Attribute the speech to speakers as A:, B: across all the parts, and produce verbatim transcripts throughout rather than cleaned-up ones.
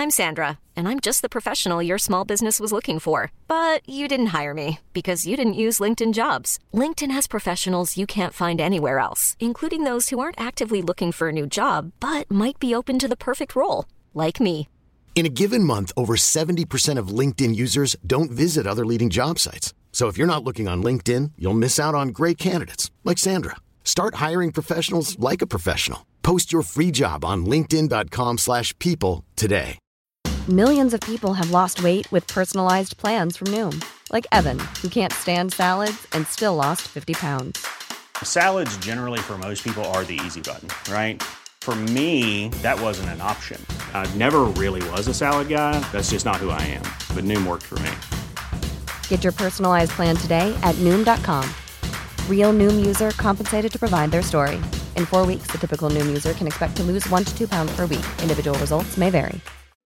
A: I'm Sandra, and I'm just the professional your small business was looking for. But you didn't hire me because you didn't use LinkedIn Jobs. LinkedIn has professionals you can't find anywhere else, including those who aren't actively looking for a new job, but might be open to the perfect role, like me.
B: In a given month, over seventy percent of LinkedIn users don't visit other leading job sites. So if you're not looking on LinkedIn, you'll miss out on great candidates like Sandra. Start hiring professionals like a professional. Post your free job on linkedin dot com slash people today.
C: Millions of people have lost weight with personalized plans from Noom. Like Evan, who can't stand salads and still lost fifty pounds.
D: Salads generally for most people are the easy button, right? For me, that wasn't an option. I never really was a salad guy. That's just not who I am. But Noom worked for me.
C: Get your personalized plan today at Noom dot com. Real Noom user compensated to provide their story. In four weeks, the typical Noom user can expect to lose one to two pounds per week. Individual results may vary.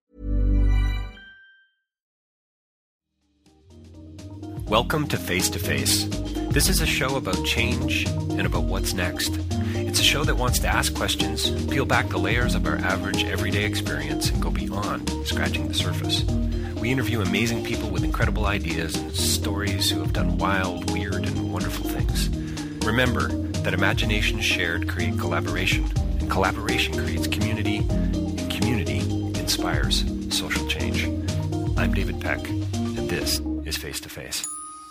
E: Welcome to Face to Face. This is a show about change and about what's next. It's a show that wants to ask questions, peel back the layers of our average everyday experience, and go beyond scratching the surface. We interview amazing people with incredible ideas and stories who have done wild, weird, and wonderful things. Remember that imagination shared create collaboration, and collaboration creates community, and community inspires social change. I'm David Peck, and this is Face to Face.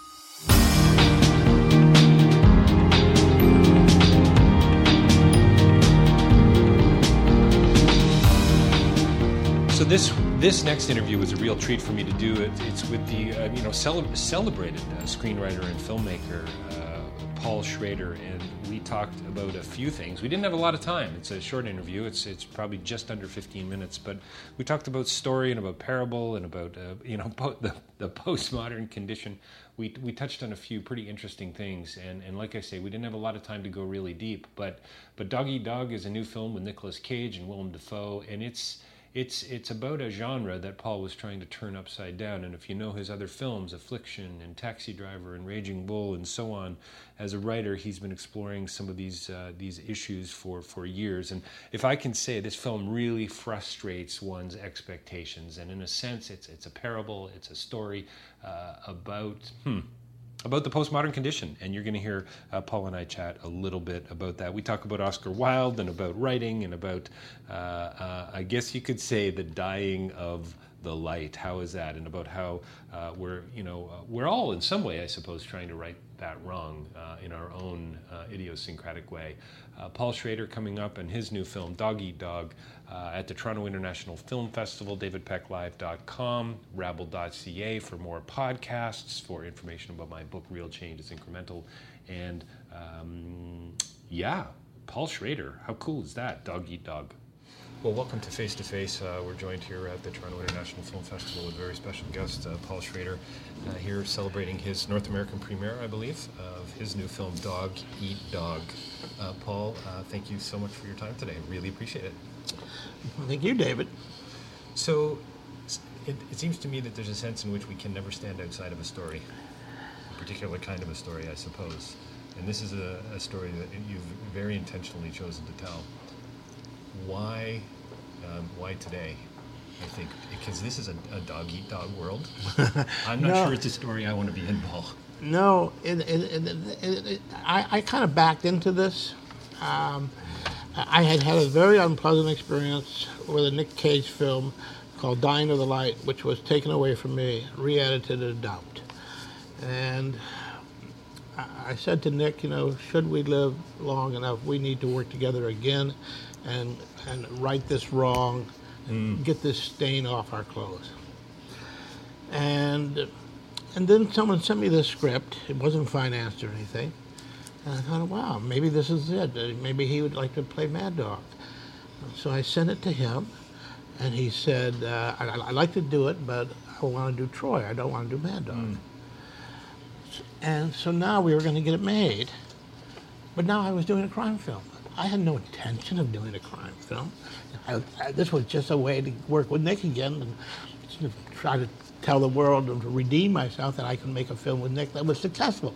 F: So this this next interview was a real treat for me to do. It, it's with the uh, you know cele- celebrated uh, screenwriter and filmmaker uh, Paul Schrader, and we talked about a few things. We didn't have a lot of time. It's a short interview. It's it's probably just under fifteen minutes, but we talked about story and about parable and about uh, you know po- the the postmodern condition. We we touched on a few pretty interesting things, and, and like I say, we didn't have a lot of time to go really deep. But but Dog Eat Dog is a new film with Nicolas Cage and Willem Dafoe, and it's It's it's about a genre that Paul was trying to turn upside down. And if you know his other films, Affliction and Taxi Driver and Raging Bull and so on, as a writer, he's been exploring some of these uh, these issues for, for years. And if I can say, this film really frustrates one's expectations. And in a sense, it's it's a parable, it's a story uh, about... Hmm, about the postmodern condition, and you're going to hear uh, Paul and I chat a little bit about that. We talk about Oscar Wilde and about writing and about, uh, uh, I guess you could say, the dying of the light. How is that? And about how uh, we're, you know, uh, we're all in some way, I suppose, trying to right that wrong uh, in our own uh, idiosyncratic way. Uh, Paul Schrader coming up in his new film, Dog Eat Dog, uh, at the Toronto International Film Festival, david peck live dot com, rabble dot c a for more podcasts, for information about my book, Real Change is Incremental. And um, yeah, Paul Schrader, how cool is that? Dog Eat Dog. Well, welcome to Face to Face. Uh, we're joined here at the Toronto International Film Festival with a very special guest, uh, Paul Schrader, uh, here celebrating his North American premiere, I believe, of his new film, Dog Eat Dog. Uh, Paul, uh, thank you so much for your time today. Really appreciate it.
G: Thank you, David.
F: So, it, it seems to me that there's a sense in which we can never stand outside of a story, a particular kind of a story, I suppose. And this is a, a story that you've very intentionally chosen to tell. Why, um, why today? I think because this is a, a dog-eat-dog world. I'm not
G: no.
F: sure it's a story I want to be in, Paul.
G: No, it, it, it, it, it, I, I kind of backed into this. Um, I had had a very unpleasant experience with a Nick Cage film called Dying of the Light, which was taken away from me, re-edited and dubbed. And I, I said to Nick, you know, should we live long enough, we need to work together again and and right this wrong, and mm. get this stain off our clothes. And and then someone sent me this script. It wasn't financed or anything. And I thought, wow, maybe this is it. Maybe he would like to play Mad Dog. So I sent it to him, and he said, uh, I, I'd like to do it, but I want to do Troy. I don't want to do Mad Dog. Mm. And so now we were going to get it made, but now I was doing a crime film. I had no intention of doing a crime film. I, I, this was just a way to work with Nick again and to try to tell the world and to redeem myself that I can make a film with Nick that was successful.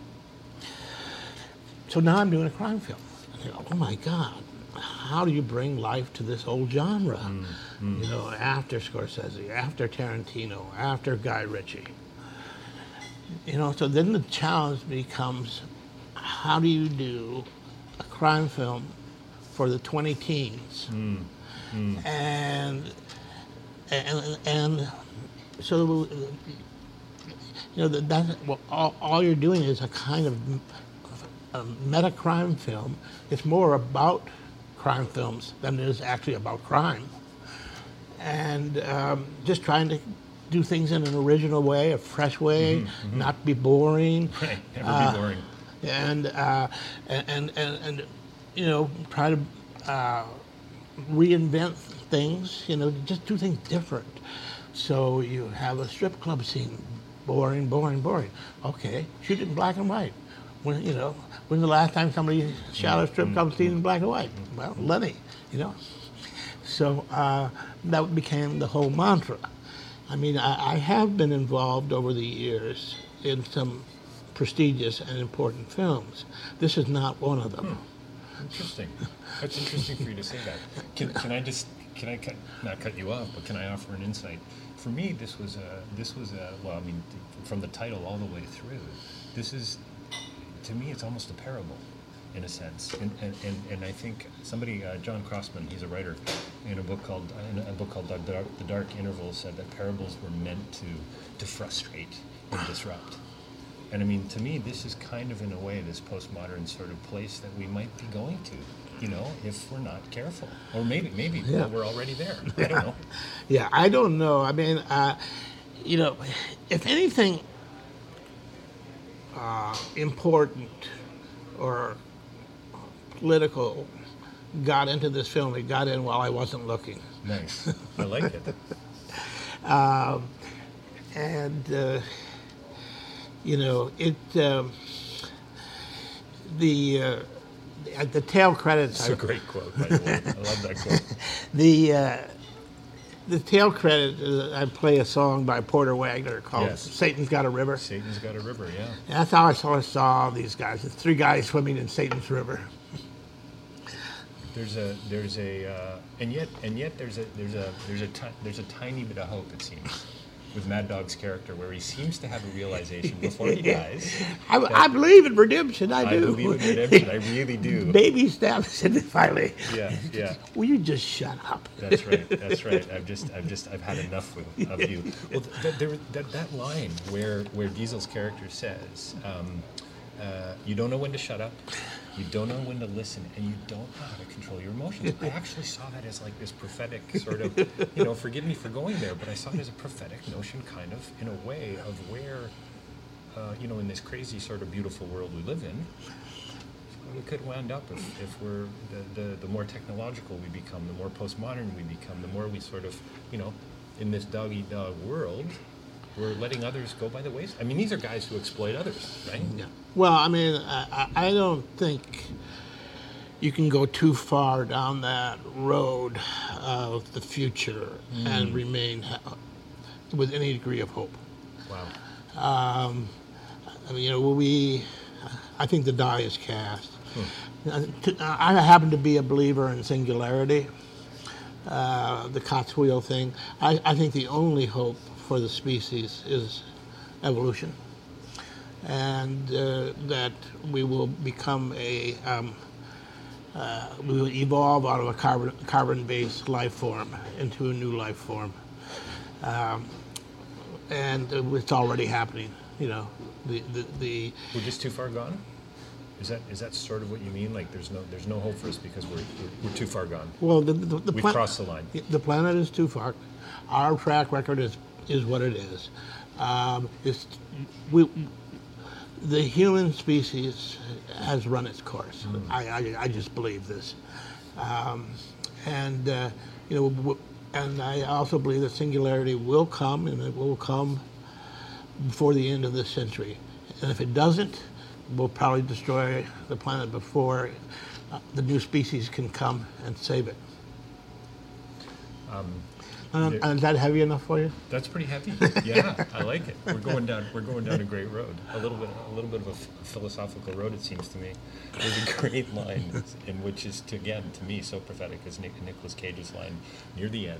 G: So now I'm doing a crime film. I go, oh my God, how do you bring life to this old genre? Mm. you know, after Scorsese, after Tarantino, after Guy Ritchie. You know, so then the challenge becomes, how do you do a crime film for the twenty teens? Mm. Mm. And, and and so, you know, that well, all, all you're doing is a kind of a meta crime film. It's more about crime films than it is actually about crime. And um, just trying to do things in an original way, a fresh way, mm-hmm, mm-hmm. not be boring.
F: Right, never
G: uh,
F: be boring.
G: And, uh, and, and, and, you know, try to uh, reinvent things, you know, just do things different. So you have a strip club scene, boring, boring, boring. Okay, shoot it in black and white. When, you know, when's the last time somebody shot a strip club scene in black and white? Well, Lenny, you know. So uh, that became the whole mantra. I mean, I, I have been involved over the years in some prestigious and important films. This is not one of them.
F: Hmm. Interesting. That's interesting for you to say that. Can, can I just, can I cut, not cut you off, but can I offer an insight? For me, this was a, this was a, well, I mean, from the title all the way through, this is, to me, it's almost a parable, in a sense. And and, and, and I think somebody, uh, John Crossman, he's a writer, in a book called in a book called The Dark, The Dark Interval, said that parables were meant to to frustrate and disrupt. And I mean, to me, this is kind of, in a way, this postmodern sort of place that we might be going to, you know, if we're not careful. Or maybe, maybe
G: yeah.
F: well, we're already there. I
G: Yeah.
F: don't know.
G: Yeah, I don't know. I mean, uh, you know, if anything uh, important or political got into this film, it got in while I wasn't looking.
F: Nice. I like it.
G: Um, and, uh, you know, it, um, the, uh, at the tail credits.
F: It's a great quote, by the way. I love that quote.
G: The, uh, the tail credit, uh, I play a song by Porter Wagner called
F: Yes.
G: Satan's Got a River.
F: Satan's Got a River, yeah.
G: And that's how I saw, saw these guys. It's three guys swimming in Satan's River.
F: There's a there's a uh, and yet and yet there's a there's a there's a ti- there's a tiny bit of hope, it seems, with Mad Dog's character, where he seems to have a realization before he dies.
G: I, I believe in redemption. I,
F: I
G: do.
F: believe in redemption. I really do.
G: Baby steps, and then finally.
F: Yeah, yeah.
G: Will you just shut up?
F: That's right. That's right. I've just, I've just, I've had enough with, of you. Well, th- there, that that line where where Diesel's character says, um, uh, "You don't know when to shut up, you don't know when to listen, and you don't know how to control your emotions." I actually saw that as like this prophetic sort of, you know, forgive me for going there, but I saw it as a prophetic notion, kind of, in a way, of where, uh, you know, in this crazy sort of beautiful world we live in. We could wind up if, if we're the, the, the more technological we become, the more postmodern we become, the more we sort of, you know, in this dog-eat-dog world, we're letting others go by the wayside. I mean, these are guys who exploit others, right?
G: Yeah. Well, I mean, I, I don't think you can go too far down that road of the future mm. and remain ha- with any degree of hope.
F: Wow.
G: Um, I mean, you know, we, I think the die is cast. Hmm. I happen to be a believer in singularity, uh, the Cotswold thing. I, I think the only hope for the species is evolution, and uh, that we will become a, um, uh, we will evolve out of a carbon, carbon-based life form into a new life form. Um, and it's already happening, you know. The, the, the
F: We're just too far gone? Is that is that sort of what you mean? Like there's no there's no hope for us because we're we're, we're too far gone.
G: Well, the, the, the
F: we've
G: plan-
F: crossed the line.
G: The planet is too far. Our track record is is what it is. Um, it's we the human species has run its course. Mm. I, I I just believe this, um, and uh, you know, w- and I also believe that singularity will come, and it will come before the end of this century. And if it doesn't, we'll probably destroy the planet before uh, the new species can come and save it.
F: Um,
G: and, and is that heavy enough for you?
F: That's pretty heavy. Yeah, I like it. We're going down. We're going down a great road. A little bit, a little bit of a f- philosophical road. It seems to me. There's a great line in which is, to, again, to me, so prophetic as Nick, Nicolas Cage's line near the end,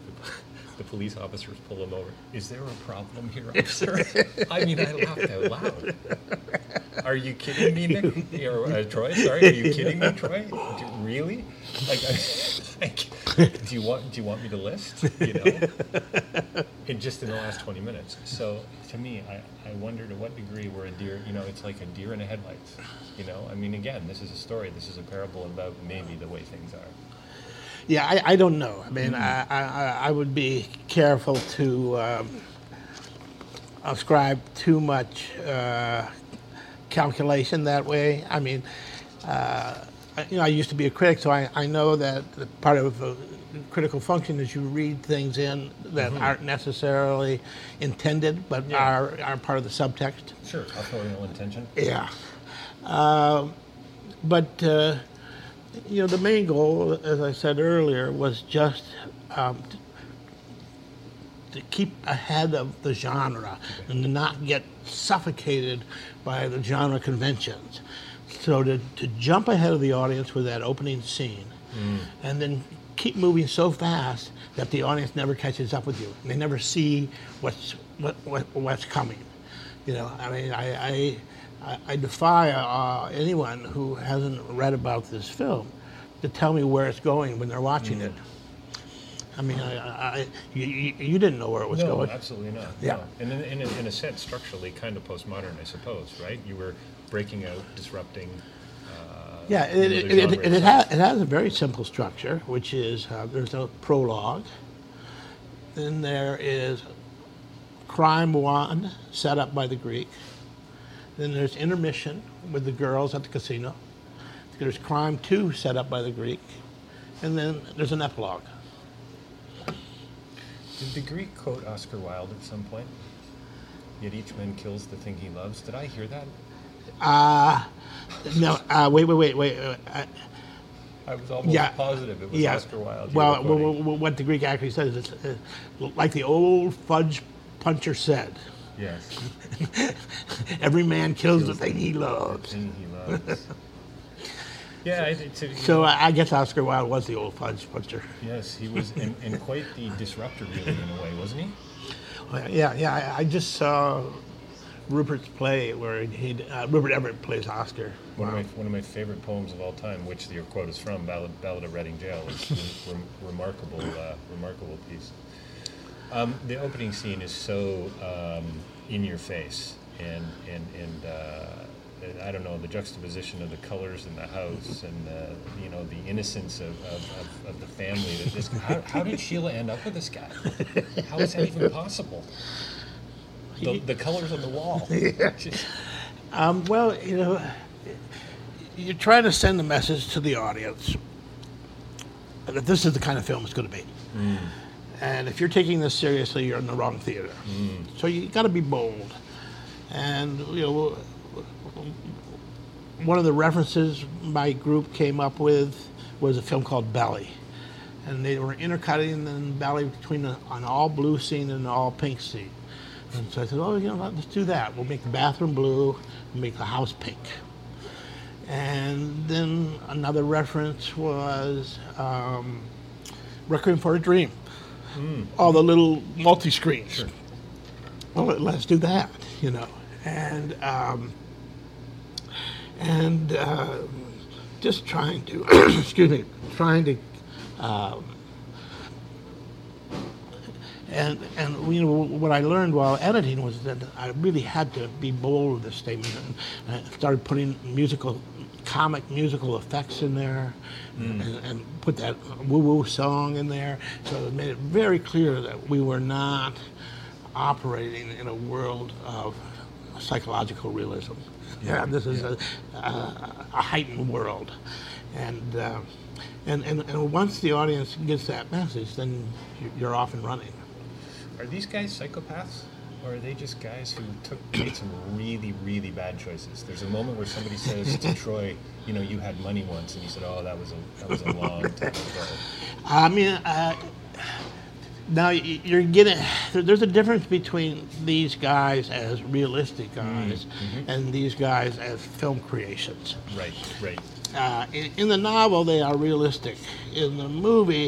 F: the police officers pull him over. Is there a problem here, officer? I mean, I laughed out loud. Are you kidding me, Nick? Or, uh, Troy? Sorry, are you kidding me, Troy? Do, really? Like, I, like, do you want do you want me to list? You know, in just in the last twenty minutes. So to me, I, I wonder to what degree we're a deer. You know, it's like a deer in the headlights. You know, I mean, again, this is a story. This is a parable about maybe the way things are.
G: Yeah, I, I don't know. I mean, mm. I, I I would be careful to um, ascribe too much uh, calculation that way. I mean, uh, you know, I used to be a critic, so I, I know that part of a critical function is you read things in that mm-hmm. aren't necessarily intended, but yeah. are are part of the subtext.
F: Sure, authorial intention.
G: Yeah, uh, but. Uh, You know, the main goal, as I said earlier, was just um, to, to keep ahead of the genre and to not get suffocated by the genre conventions. So to, to jump ahead of the audience with that opening scene mm. and then keep moving so fast that the audience never catches up with you. And they never see what's, what, what, what's coming. You know, I mean, I... I I defy uh, anyone who hasn't read about this film to tell me where it's going when they're watching mm. it. I mean, I, I, you, you didn't know where it was
F: no,
G: going.
F: No, absolutely not.
G: Yeah.
F: No. And in, in, in a sense, structurally, kind of postmodern, I suppose, right? You were breaking out, disrupting. Uh,
G: yeah, it, it, it, it, it, has, it has a very simple structure, which is uh, there's a prologue. Then there is crime one set up by the Greek. Then there's intermission with the girls at the casino. There's crime two set up by the Greek. And then there's an epilogue.
F: Did the Greek quote Oscar Wilde at some point? Yet each man kills the thing he loves. Did I hear that?
G: Uh, no, uh, wait, wait, wait, wait. Uh,
F: I was almost
G: yeah,
F: positive it was
G: yeah.
F: Oscar Wilde.
G: Well, well, what the Greek actually says is, uh, like the old fudge puncher said,
F: yes.
G: Every man kills, kills the thing he loves.
F: The thing he loves. Yeah, I, to,
G: so know, I guess Oscar Wilde was the old fudge puncher.
F: Yes, he was, and, and quite the disruptor, really, in a way, wasn't he?
G: Well, yeah, yeah. I, I just saw Rupert's play where he uh, Rupert Everett plays Oscar.
F: One wow. of my one of my favorite poems of all time, which your quote is from, Ballad, Ballad of Reading Gaol, is a rem, remarkable, uh, remarkable piece. Um, the opening scene is so um, in your face, and and and uh, I don't know, the juxtaposition of the colors in the house, and uh, you know, the innocence of, of, of, of the family. That this how, how did Sheila end up with this guy? How is that even possible? The, the colors on the wall.
G: Yeah.
F: Just,
G: um, well, you know, you're trying to send a message to the audience that this is the kind of film it's going to be. Mm. And if you're taking this seriously, you're in the wrong theater. Mm. So you got to be bold. And you know, one of the references my group came up with was a film called Belly, and they were intercutting the Belly between a, an all blue scene and an all pink scene. And so I said, "Oh, you know, let's do that. We'll make the bathroom blue, we'll make the house pink." And then another reference was um, Requiem for a Dream. Mm. All the little multi-screens. Sure. Well, let's do that, you know. And um, and uh, just trying to, excuse me, trying to, um, and and you know what I learned while editing was that I really had to be bold with this statement, and I started putting musical, comic musical effects in there. Mm. And, and put that woo-woo song in there, so it made it very clear that we were not operating in a world of psychological realism. Yeah, this is yeah. a, a, a heightened world, and, uh, and and and once the audience gets that message, then you're off and running.
F: Are these guys psychopaths? Or are they just guys who took made some really, really bad choices? There's a moment where somebody says to Troy, you know, you had money once, and he said, oh, that was a that was a long time ago.
G: I mean, uh, now you're getting, there's a difference between these guys as realistic guys mm-hmm. and these guys as film creations.
F: Right, right.
G: Uh, in, in the novel, they are realistic. In the movie,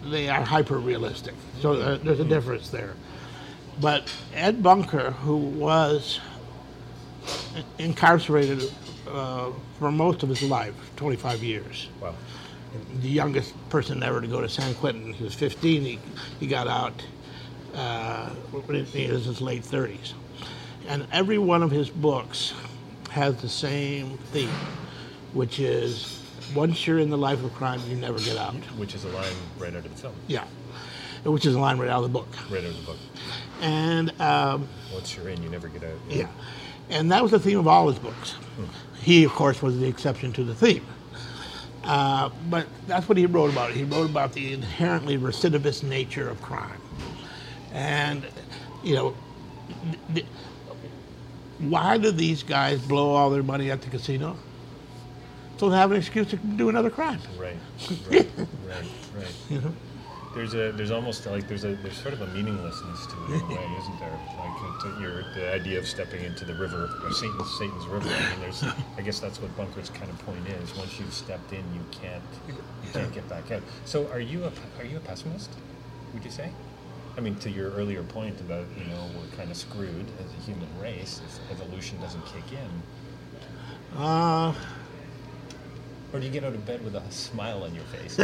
G: they are hyper-realistic. So uh, there's a difference there. But Ed Bunker, who was incarcerated uh, for most of his life, twenty-five years.
F: Wow.
G: The youngest person ever to go to San Quentin. He was fifteen. He, he got out uh, when he was in his late thirties. And every one of his books has the same theme, which is once you're in the life of crime, you never get out.
F: Which is a line right out of the film.
G: Yeah, which is a line right out of the book.
F: Right out of the book.
G: And um,
F: once you're in, you never get out.
G: Yeah. yeah. And that was the theme of all his books. Hmm. He, of course, was the exception to the theme. Uh, but that's what he wrote about. He wrote about the inherently recidivist nature of crime. And, you know, th- th- why do these guys blow all their money at the casino? So they have an excuse to do another crime.
F: Right, right, right, right. You know? There's a, there's almost like there's a, there's sort of a meaninglessness to it in a way, isn't there? Like to your, the idea of stepping into the river, or Satan's, Satan's river. I mean, there's, I guess that's what Bunker's kind of point is. Once you've stepped in, you can't, you can't get back out. So, are you a, are you a pessimist? Would you say? I mean, to your earlier point about, you know, we're kind of screwed as a human race if evolution doesn't kick in.
G: Uh.
F: Or do you get out of bed with a smile on your face?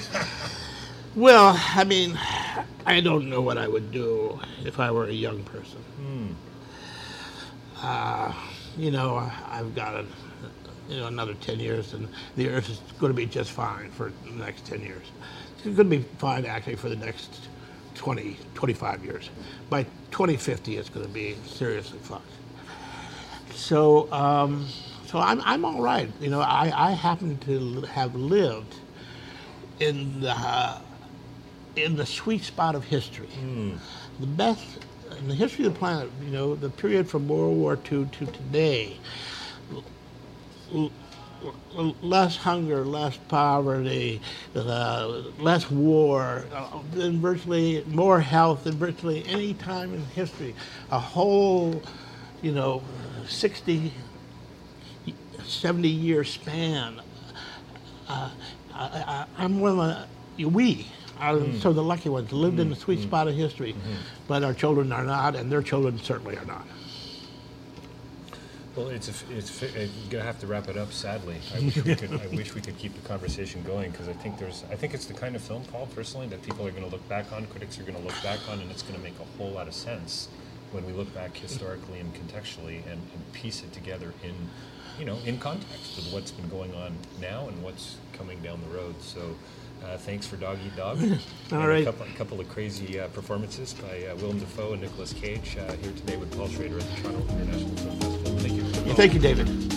G: Well, I mean, I don't know what I would do if I were a young person.
F: Mm.
G: Uh, you know, I've got a, you know, another ten years, and the Earth is going to be just fine for the next ten years. It's going to be fine, actually, for the next twenty, twenty-five years. By twenty fifty, it's going to be seriously fucked. So, um, so I'm I'm all right. You know, I, I happen to have lived in the uh, in the sweet spot of history.
F: Mm.
G: The best in the history of the planet, you know, the period from World War Two to today, l- l- less hunger, less poverty, uh, less war, uh, than virtually more health than virtually any time in history. A whole, you know, sixty, seventy year span. Uh, I, I, I'm one of the, we, are mm. so the lucky ones, lived mm. in the sweet mm. spot of history, mm-hmm. but our children are not, and their children certainly are not.
F: Well, it's a, it's you're gonna have to wrap it up. Sadly, I wish we could. I wish we could keep the conversation going because I think there's. I think it's the kind of film, Paul, personally, that people are going to look back on, critics are going to look back on, and it's going to make a whole lot of sense when we look back historically and contextually and, and piece it together in, you know, in context with what's been going on now and what's coming down the road. So. Uh, thanks for Dog Eat Dog.
G: All right.
F: A couple, a couple of crazy uh, performances by uh, Willem Dafoe and Nicolas Cage uh, here today with Paul Schrader at the Toronto International Film Festival. Thank you.
G: Thank you, David.